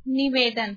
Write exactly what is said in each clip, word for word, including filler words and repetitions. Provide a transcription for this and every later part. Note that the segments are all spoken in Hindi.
निवेदन।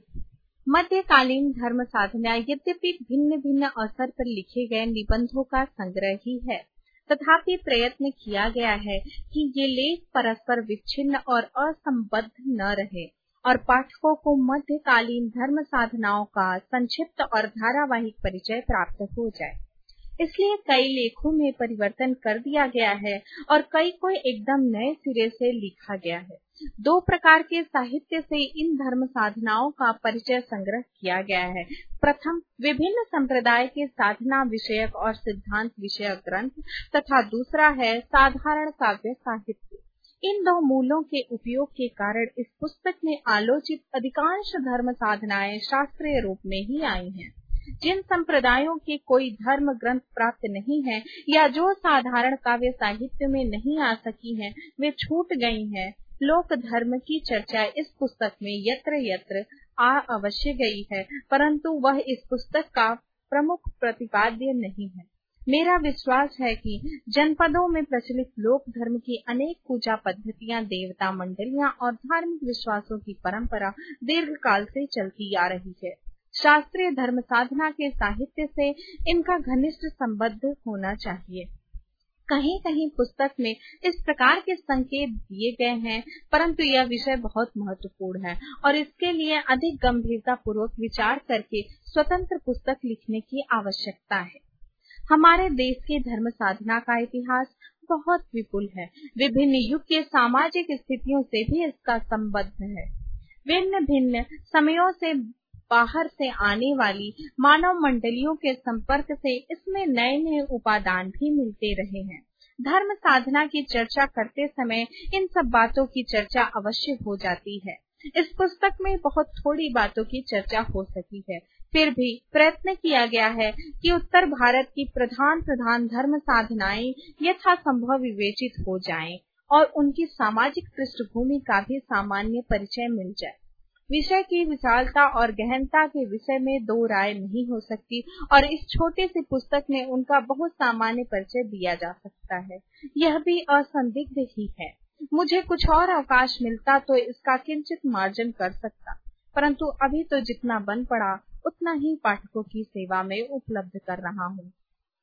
मध्यकालीन धर्म साधना यद्यपि भिन्न भिन्न अवसर पर लिखे गए निबंधों का संग्रह ही है, तथापि प्रयत्न किया गया है कि ये लेख परस्पर विच्छिन्न और असंबद्ध न रहे और पाठकों को मध्यकालीन धर्म साधनाओं का संक्षिप्त और धारावाहिक परिचय प्राप्त हो जाए। इसलिए कई लेखों में परिवर्तन कर दिया गया है और कई को एकदम नए सिरे से लिखा गया है। दो प्रकार के साहित्य से इन धर्म साधनाओं का परिचय संग्रह किया गया है। प्रथम, विभिन्न संप्रदाय के साधना विषयक और सिद्धांत विषयक ग्रंथ तथा दूसरा है साधारण काव्य साहित्य। इन दो मूलों के उपयोग के कारण इस पुस्तक में आलोचित अधिकांश धर्म साधनाएं शास्त्रीय रूप में ही आई हैं। जिन संप्रदायों के कोई धर्म ग्रंथ प्राप्त नहीं है या जो साधारण काव्य साहित्य में नहीं आ सकी हैं, वे छूट गई हैं। लोक धर्म की चर्चा इस पुस्तक में यत्र यत्र आ अवश्य गई है, परंतु वह इस पुस्तक का प्रमुख प्रतिपाद्य नहीं है। मेरा विश्वास है कि जनपदों में प्रचलित लोक धर्म की अनेक पूजा पद्धतियां, देवता मंडलियां और धार्मिक विश्वासों की परंपरा दीर्घ काल से चलती आ रही है। शास्त्रीय धर्म साधना के साहित्य से इनका घनिष्ठ संबंध होना चाहिए। कहीं कहीं पुस्तक में इस प्रकार के संकेत दिए गए हैं, परंतु यह विषय बहुत महत्वपूर्ण है और इसके लिए अधिक गंभीरता पूर्वक विचार करके स्वतंत्र पुस्तक लिखने की आवश्यकता है। हमारे देश के धर्म साधना का इतिहास बहुत विपुल है। विभिन्न युग के सामाजिक स्थितियों से भी इसका संबंध है। भिन्न भिन्न समयों से बाहर से आने वाली मानव मंडलियों के संपर्क से इसमें नए नए उपादान भी मिलते रहे हैं। धर्म साधना की चर्चा करते समय इन सब बातों की चर्चा अवश्य हो जाती है। इस पुस्तक में बहुत थोड़ी बातों की चर्चा हो सकी है, फिर भी प्रयत्न किया गया है कि उत्तर भारत की प्रधान प्रधान धर्म साधनाएं यथासंभव विवेचित हो जाएं और उनकी सामाजिक पृष्ठभूमि का भी सामान्य परिचय मिल जाए। विषय की विशालता और गहनता के विषय में दो राय नहीं हो सकती और इस छोटी सी पुस्तक में उनका बहुत सामान्य परिचय दिया जा सकता है। यह भी असंदिग्ध ही है। मुझे कुछ और अवकाश मिलता तो इसका किंचित मार्जन कर सकता, परंतु अभी तो जितना बन पड़ा उतना ही पाठकों की सेवा में उपलब्ध कर रहा हूँ।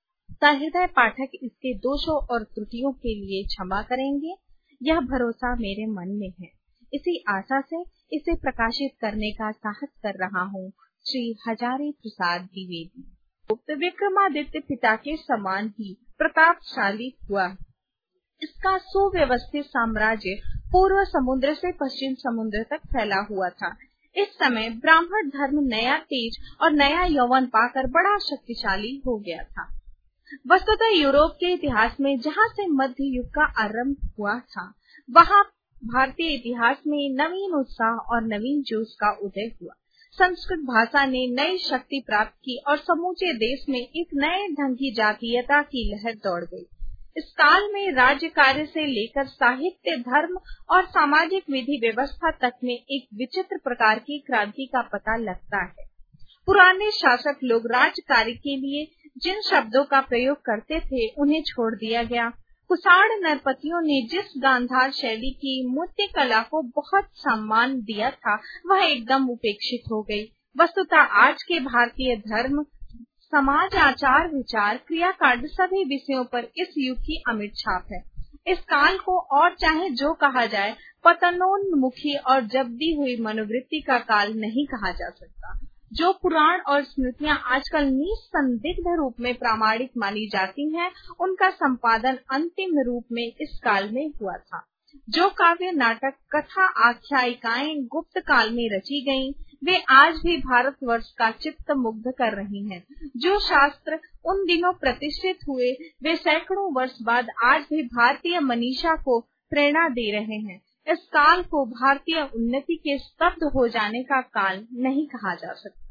सहृदय पाठक इसके दोषों और त्रुटियों के लिए क्षमा करेंगे, यह भरोसा मेरे मन में है। इसी आशा से इसे प्रकाशित करने का साहस कर रहा हूँ। श्री हजारी प्रसाद द्विवेदी। विक्रमादित्य पिता के समान ही प्रतापशाली हुआ। इसका सुव्यवस्थित साम्राज्य पूर्व समुद्र से पश्चिम समुद्र तक फैला हुआ था। इस समय ब्राह्मण धर्म नया तेज और नया यौवन पाकर बड़ा शक्तिशाली हो गया था। वस्तुतः यूरोप के इतिहास में जहाँ से मध्य युग का आरंभ हुआ था, वहाँ भारतीय इतिहास में नवीन उत्साह और नवीन जोश का उदय हुआ। संस्कृत भाषा ने नई शक्ति प्राप्त की और समूचे देश में एक नए ढंग की जातीयता की लहर दौड़ गई। इस काल में राज्य कार्य से लेकर साहित्य, धर्म और सामाजिक विधि व्यवस्था तक में एक विचित्र प्रकार की क्रांति का पता लगता है। पुराने शासक लोग राज्य कार्य के लिए जिन शब्दों का प्रयोग करते थे, उन्हें छोड़ दिया गया। कुषाण नरपतियों ने जिस गांधार शैली की मूर्ति कला को बहुत सम्मान दिया था, वह एकदम उपेक्षित हो गई। वस्तुतः आज के भारतीय धर्म, समाज, आचार, विचार, क्रियाकांड सभी विषयों पर इस युग की अमिट छाप है। इस काल को और चाहे जो कहा जाए, पतनोन्मुखी और जब्ती हुई मनोवृत्ति का काल नहीं कहा जा सकता। जो पुराण और स्मृतियां आजकल निसंदिग्ध रूप में प्रामाणिक मानी जाती हैं, उनका संपादन अंतिम रूप में इस काल में हुआ था। जो काव्य, नाटक, कथा, आख्यायिकाएं गुप्त काल में रची गईं, वे आज भी भारतवर्ष का चित्त मुग्ध कर रही हैं। जो शास्त्र उन दिनों प्रतिष्ठित हुए, वे सैकड़ों वर्ष बाद आज भी भारतीय मनीषा को प्रेरणा दे रहे हैं। इस काल को भारतीय उन्नति के स्तब्ध हो जाने का काल नहीं कहा जा सकता।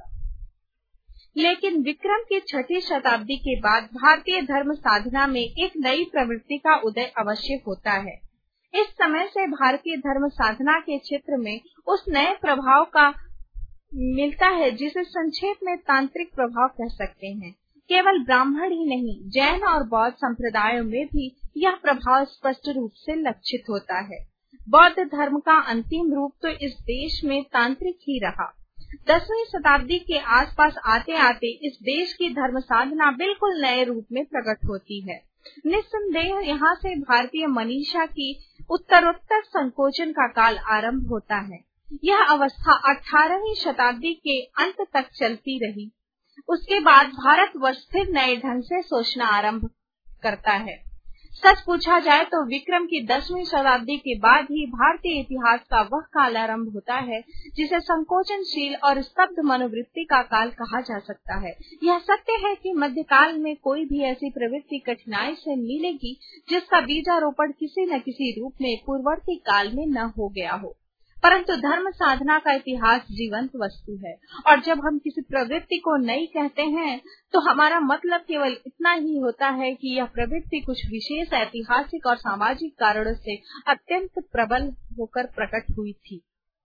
लेकिन विक्रम की छठी शताब्दी के बाद भारतीय धर्म साधना में एक नई प्रवृत्ति का उदय अवश्य होता है। इस समय से भारतीय धर्म साधना के क्षेत्र में उस नए प्रभाव का मिलता है जिसे संक्षेप में तांत्रिक प्रभाव कह सकते हैं। केवल ब्राह्मण ही नहीं, जैन और बौद्ध संप्रदायों में भी यह प्रभाव स्पष्ट रूप से लक्षित होता है। बौद्ध धर्म का अंतिम रूप तो इस देश में तांत्रिक ही रहा। दसवीं शताब्दी के आसपास आते आते इस देश की धर्म साधना बिल्कुल नए रूप में प्रकट होती है। निस्संदेह यहाँ से भारतीय मनीषा की उत्तरोत्तर संकोचन का काल आरंभ होता है। यह अवस्था अठारहवीं शताब्दी के अंत तक चलती रही। उसके बाद भारतवर्ष फिर नए ढंग से सोचना आरंभ करता है। सच पूछा जाए तो विक्रम की दसवीं शताब्दी के बाद ही भारतीय इतिहास का वह काल आरंभ होता है जिसे संकोचनशील और स्तब्ध मनोवृत्ति का काल कहा जा सकता है। यह सत्य है कि मध्यकाल में कोई भी ऐसी प्रवृत्ति कठिनाई से मिलेगी जिसका बीजारोपण किसी न किसी रूप में पूर्ववर्ती काल में न हो गया हो, परंतु धर्म साधना का इतिहास जीवंत वस्तु है और जब हम किसी प्रवृत्ति को नई कहते हैं तो हमारा मतलब केवल इतना ही होता है कि यह प्रवृत्ति कुछ विशेष ऐतिहासिक और सामाजिक कारणों से अत्यंत प्रबल होकर प्रकट हुई थी।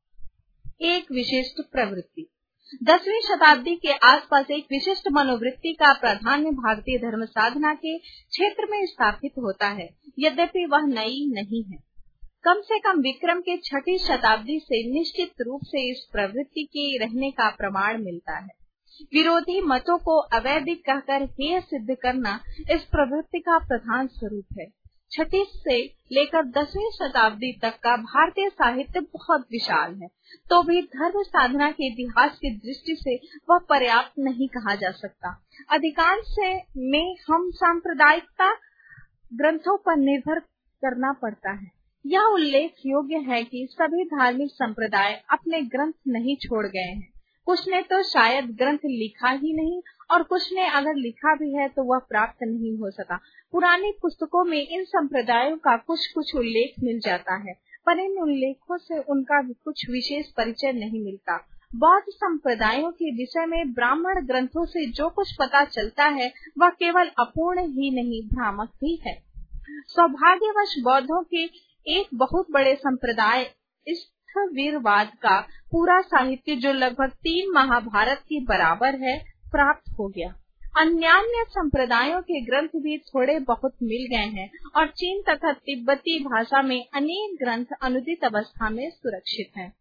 एक विशिष्ट प्रवृत्ति दसवीं शताब्दी के आसपास एक विशिष्ट मनोवृत्ति का प्राधान्य भारतीय धर्म साधना के क्षेत्र में स्थापित होता है, यद्यपि वह नई नहीं है। कम से कम विक्रम के छठी शताब्दी से निश्चित रूप से इस प्रवृत्ति के रहने का प्रमाण मिलता है। विरोधी मतों को अवैधिक कहकर हेय सिद्ध करना इस प्रवृत्ति का प्रधान स्वरूप है। छठी से लेकर दसवीं शताब्दी तक का भारतीय साहित्य बहुत विशाल है, तो भी धर्म साधना के इतिहास की दृष्टि से वह पर्याप्त नहीं कहा जा सकता। अधिकांश में हम सांप्रदायिकता ग्रंथों पर निर्भर करना पड़ता है। यह उल्लेख योग्य है कि सभी धार्मिक संप्रदाय अपने ग्रंथ नहीं छोड़ गए हैं। कुछ ने तो शायद ग्रंथ लिखा ही नहीं और कुछ ने अगर लिखा भी है तो वह प्राप्त नहीं हो सका। पुरानी पुस्तकों में इन संप्रदायों का कुछ कुछ उल्लेख मिल जाता है, पर इन उल्लेखों से उनका कुछ विशेष परिचय नहीं मिलता। बौद्ध संप्रदायों के विषय में ब्राह्मण ग्रंथों से जो कुछ पता चलता है वह केवल अपूर्ण ही नहीं, भ्रामक भी है। सौभाग्यवश बौद्धों के एक बहुत बड़े संप्रदाय स्थविरवाद का पूरा साहित्य, जो लगभग तीन महाभारत के बराबर है, प्राप्त हो गया। अन्यान्य संप्रदायों के ग्रंथ भी थोड़े बहुत मिल गए हैं और चीन तथा तिब्बती भाषा में अनेक ग्रंथ अनुदित अवस्था में सुरक्षित हैं।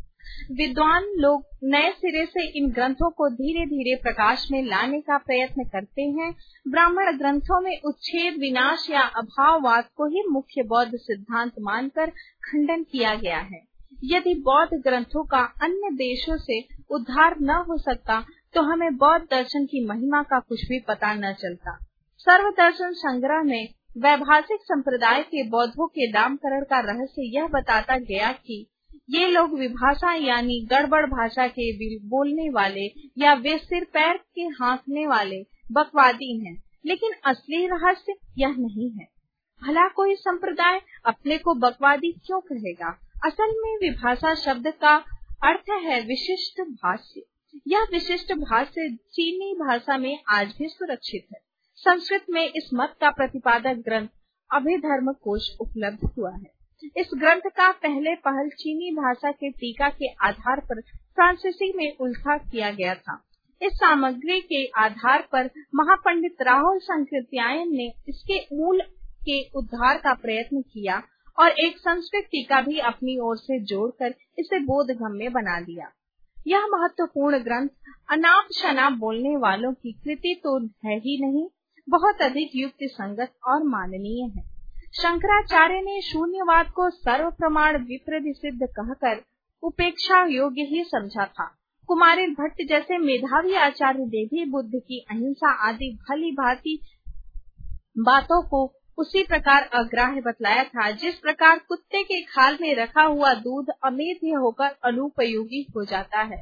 विद्वान लोग नए सिरे से इन ग्रंथों को धीरे धीरे प्रकाश में लाने का प्रयत्न करते हैं। ब्राह्मण ग्रंथों में उच्छेद, विनाश या अभाववाद को ही मुख्य बौद्ध सिद्धांत मानकर खंडन किया गया है। यदि बौद्ध ग्रंथों का अन्य देशों से उद्धार न हो सकता तो हमें बौद्ध दर्शन की महिमा का कुछ भी पता न चलता। सर्वदर्शन संग्रह में वैभाषिक संप्रदाय के बौद्धों के नामकरण का रहस्य यह बताता गया कि ये लोग विभाषा यानी गड़बड़ भाषा के बोलने वाले या वे सिर पैर के हाँकने वाले बकवादी हैं, लेकिन असली रहस्य यह नहीं है। भला कोई संप्रदाय अपने को बकवादी क्यों कहेगा? असल में विभाषा शब्द का अर्थ है विशिष्ट भाष्य। यह विशिष्ट भाष्य चीनी भाषा में आज भी सुरक्षित है। संस्कृत में इस मत का प्रतिपादक ग्रंथ अभिधर्म कोश उपलब्ध हुआ है। इस ग्रंथ का पहले पहल चीनी भाषा के टीका के आधार पर फ्रांसीसी में उल्था किया गया था। इस सामग्री के आधार पर महापंडित राहुल संकृत्यायन ने इसके मूल के उद्धार का प्रयत्न किया और एक संस्कृत टीका भी अपनी ओर से जोड़कर इसे बोधगम्य बना दिया। यह महत्वपूर्ण ग्रंथ अनाप शनाप बोलने वालों की कृति तो है ही नहीं, बहुत अधिक युक्ति संगत और माननीय है। शंकराचार्य ने शून्यवाद को सर्व प्रमाण विप्रति सिद्ध कहकर उपेक्षा योग्य ही समझा था। कुमारिल भट्ट जैसे मेधावी आचार्य ने भी बुद्ध की अहिंसा आदि भली भांति बातों को उसी प्रकार अग्राह्य बतलाया था, जिस प्रकार कुत्ते के खाल में रखा हुआ दूध अमेध्य होकर अनुपयोगी हो जाता है।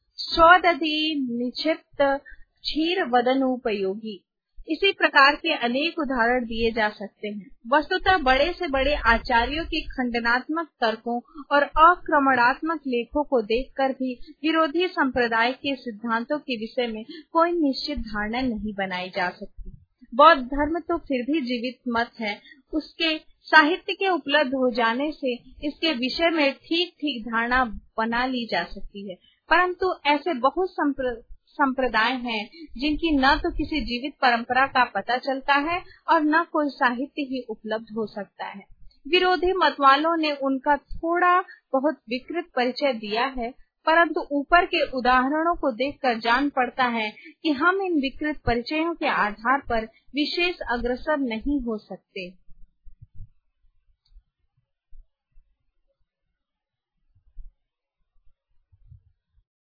स्वदधि निक्षिप्त क्षीर वदनुपयोगी। इसी प्रकार के अनेक उदाहरण दिए जा सकते हैं। वस्तुतः बड़े से बड़े आचार्यों के खंडनात्मक तर्कों और आक्रमणात्मक लेखों को देखकर भी विरोधी संप्रदाय के सिद्धांतों के विषय में कोई निश्चित धारणा नहीं बनाई जा सकती। बौद्ध धर्म तो फिर भी जीवित मत है। उसके साहित्य के उपलब्ध हो जाने से इसके विषय में ठीक ठीक धारणा बना ली जा सकती है, परंतु ऐसे बहुत संप्र... संप्रदाय हैं जिनकी न तो किसी जीवित परंपरा का पता चलता है और न कोई साहित्य ही उपलब्ध हो सकता है। विरोधी मतवालों ने उनका थोड़ा बहुत विकृत परिचय दिया है, परंतु ऊपर के उदाहरणों को देखकर जान पड़ता है कि हम इन विकृत परिचयों के आधार पर विशेष अग्रसर नहीं हो सकते।